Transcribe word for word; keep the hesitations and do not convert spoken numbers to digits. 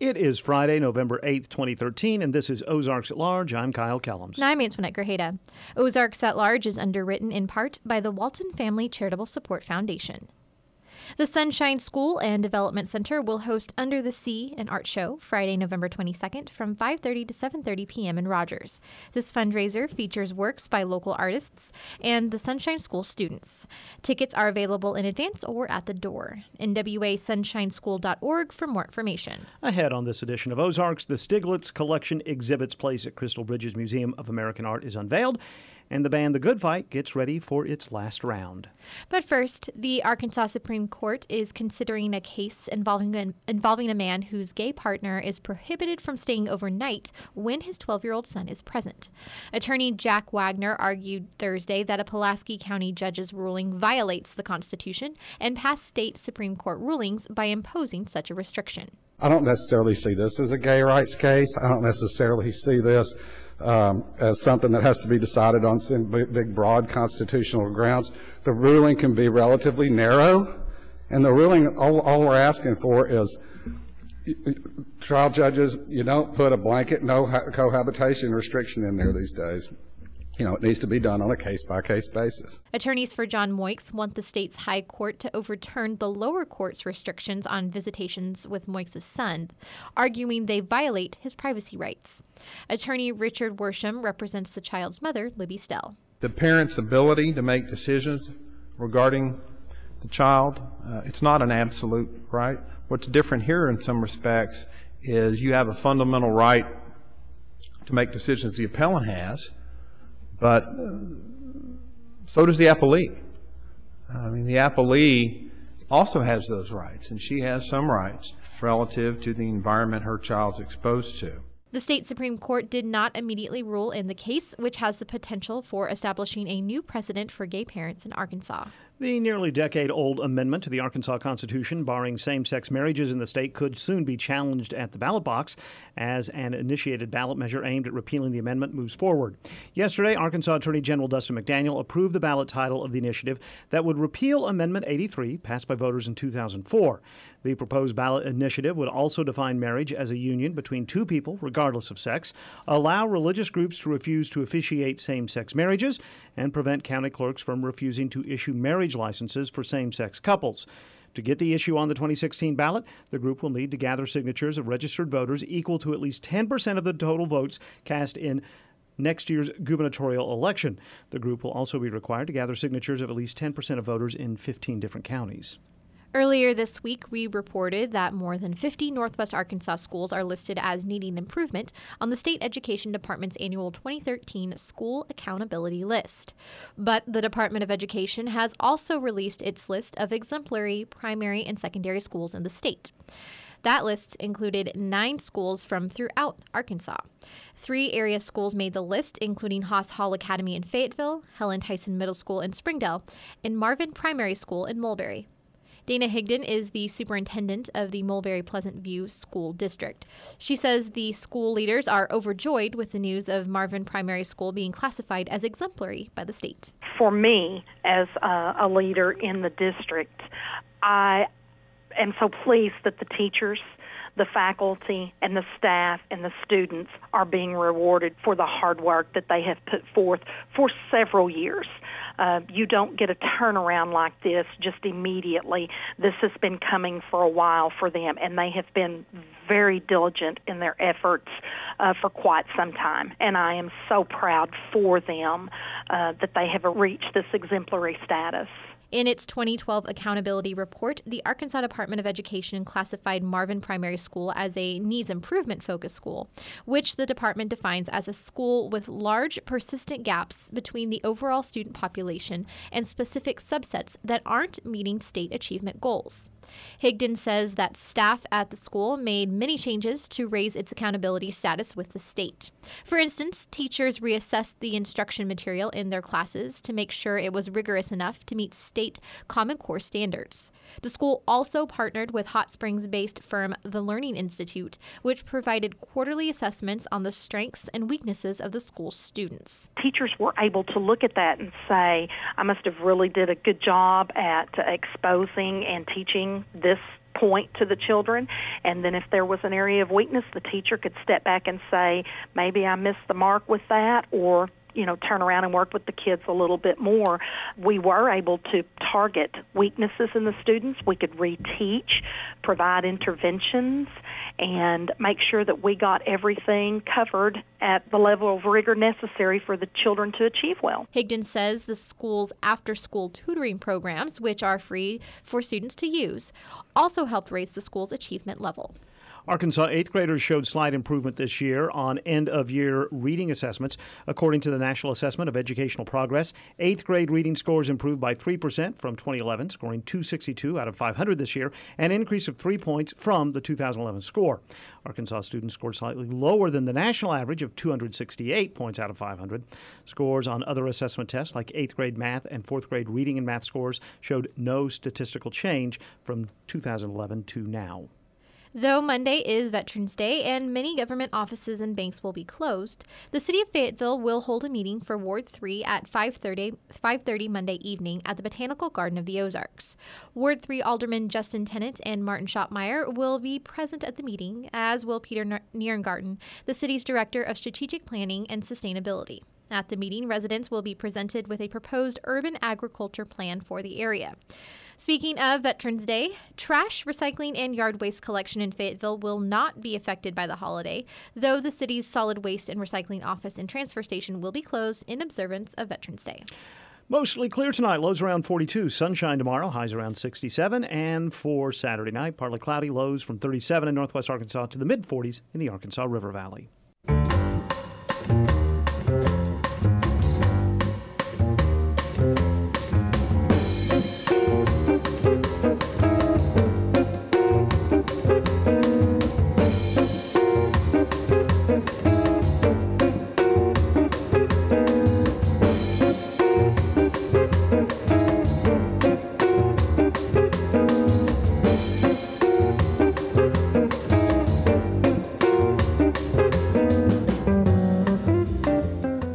It is Friday, November eighth, twenty thirteen, and this is Ozarks at Large. I'm Kyle Kellums. And I'm Antoinette Grajeda. Ozarks at Large is underwritten in part by the Walton Family Charitable Support Foundation. The Sunshine School and Development Center will host Under the Sea, an art show, Friday, November twenty-second from five thirty to seven thirty p.m. in Rogers. This fundraiser features works by local artists and the Sunshine School students. Tickets are available in advance or at the door. N W A sunshine school dot org for more information. Ahead on this edition of Ozarks, the Stiglitz Collection exhibits place at Crystal Bridges Museum of American Art is unveiled, and the band The Good Fight gets ready for its last round. But first, the Arkansas Supreme Court is considering a case involving an, involving a man whose gay partner is prohibited from staying overnight when his twelve-year-old son is present. Attorney Jack Wagner argued Thursday that a Pulaski County judge's ruling violates the Constitution and past state Supreme Court rulings by imposing such a restriction. I don't necessarily see this as a gay rights case. I don't necessarily see this Um, as something that has to be decided on some big, big, broad constitutional grounds. The ruling can be relatively narrow, and the ruling, all, all we're asking for is trial judges, you don't put a blanket no cohabitation restriction in there these days. You know, it needs to be done on a case-by-case basis. Attorneys for John Moix want the state's high court to overturn the lower court's restrictions on visitations with Moix's son, arguing they violate his privacy rights. Attorney Richard Worsham represents the child's mother, Libby Stell. The parent's ability to make decisions regarding the child, uh, it's not an absolute right. What's different here in some respects is you have a fundamental right to make decisions the appellant has, but uh, so does the appellee. I mean, the appellee also has those rights, and she has some rights relative to the environment her child's exposed to. The state Supreme Court did not immediately rule in the case, which has the potential for establishing a new precedent for gay parents in Arkansas. The nearly decade-old amendment to the Arkansas Constitution barring same-sex marriages in the state could soon be challenged at the ballot box as an initiated ballot measure aimed at repealing the amendment moves forward. Yesterday, Arkansas Attorney General Dustin McDaniel approved the ballot title of the initiative that would repeal Amendment eighty-three, passed by voters in two thousand four. The proposed ballot initiative would also define marriage as a union between two people, regardless of sex, allow religious groups to refuse to officiate same-sex marriages, and prevent county clerks from refusing to issue marriage licenses for same-sex couples. To get the issue on the twenty sixteen ballot, the group will need to gather signatures of registered voters equal to at least ten percent of the total votes cast in next year's gubernatorial election. The group will also be required to gather signatures of at least ten percent of voters in fifteen different counties. Earlier this week, we reported that more than fifty Northwest Arkansas schools are listed as needing improvement on the State Education Department's annual twenty thirteen School Accountability List. But the Department of Education has also released its list of exemplary primary and secondary schools in the state. That list included nine schools from throughout Arkansas. Three area schools made the list, including Haas Hall Academy in Fayetteville, Helen Tyson Middle School in Springdale, and Marvin Primary School in Mulberry. Dana Higdon is the superintendent of the Mulberry Pleasant View School District. She says the school leaders are overjoyed with the news of Marvin Primary School being classified as exemplary by the state. For me, as a, a leader in the district, I am so pleased that the teachers, the faculty, and the staff and the students are being rewarded for the hard work that they have put forth for several years. Uh, you don't get a turnaround like this just immediately. This has been coming for a while for them, and they have been very diligent in their efforts uh, for quite some time. And I am so proud for them uh, that they have reached this exemplary status. In its twenty twelve accountability report, the Arkansas Department of Education classified Marvin Primary School as a needs improvement focused school, which the department defines as a school with large persistent gaps between the overall student population and specific subsets that aren't meeting state achievement goals. Higdon says that staff at the school made many changes to raise its accountability status with the state. For instance, teachers reassessed the instruction material in their classes to make sure it was rigorous enough to meet state Common Core standards. The school also partnered with Hot Springs-based firm The Learning Institute, which provided quarterly assessments on the strengths and weaknesses of the school's students. Teachers were able to look at that and say, I must have really did a good job at exposing and teaching this point to the children, and then if there was an area of weakness, the teacher could step back and say, maybe I missed the mark with that, or you know, turn around and work with the kids a little bit more. We were able to target weaknesses in the students. We could reteach, provide interventions, and make sure that we got everything covered at the level of rigor necessary for the children to achieve well. Higdon says the school's after-school tutoring programs, which are free for students to use, also helped raise the school's achievement level. Arkansas eighth graders showed slight improvement this year on end-of-year reading assessments. According to the National Assessment of Educational Progress, eighth grade reading scores improved by three percent from twenty eleven, scoring two sixty-two out of five hundred this year, an increase of three points from the two thousand eleven score. Arkansas students scored slightly lower than the national average of two hundred sixty-eight points out of five hundred. Scores on other assessment tests like eighth grade math and fourth grade reading and math scores showed no statistical change from two thousand eleven to now. Though Monday is Veterans Day and many government offices and banks will be closed, the City of Fayetteville will hold a meeting for Ward three at five thirty Monday evening at the Botanical Garden of the Ozarks. Ward three Alderman Justin Tennant and Martin Schotmeyer will be present at the meeting, as will Peter Nierengarten, the city's Director of Strategic Planning and Sustainability. At the meeting, residents will be presented with a proposed urban agriculture plan for the area. Speaking of Veterans Day, trash, recycling, and yard waste collection in Fayetteville will not be affected by the holiday, though the city's solid waste and recycling office and transfer station will be closed in observance of Veterans Day. Mostly clear tonight, lows around forty-two. Sunshine tomorrow, highs around sixty-seven. And for Saturday night, partly cloudy, lows from thirty-seven in northwest Arkansas to the mid forties in the Arkansas River Valley.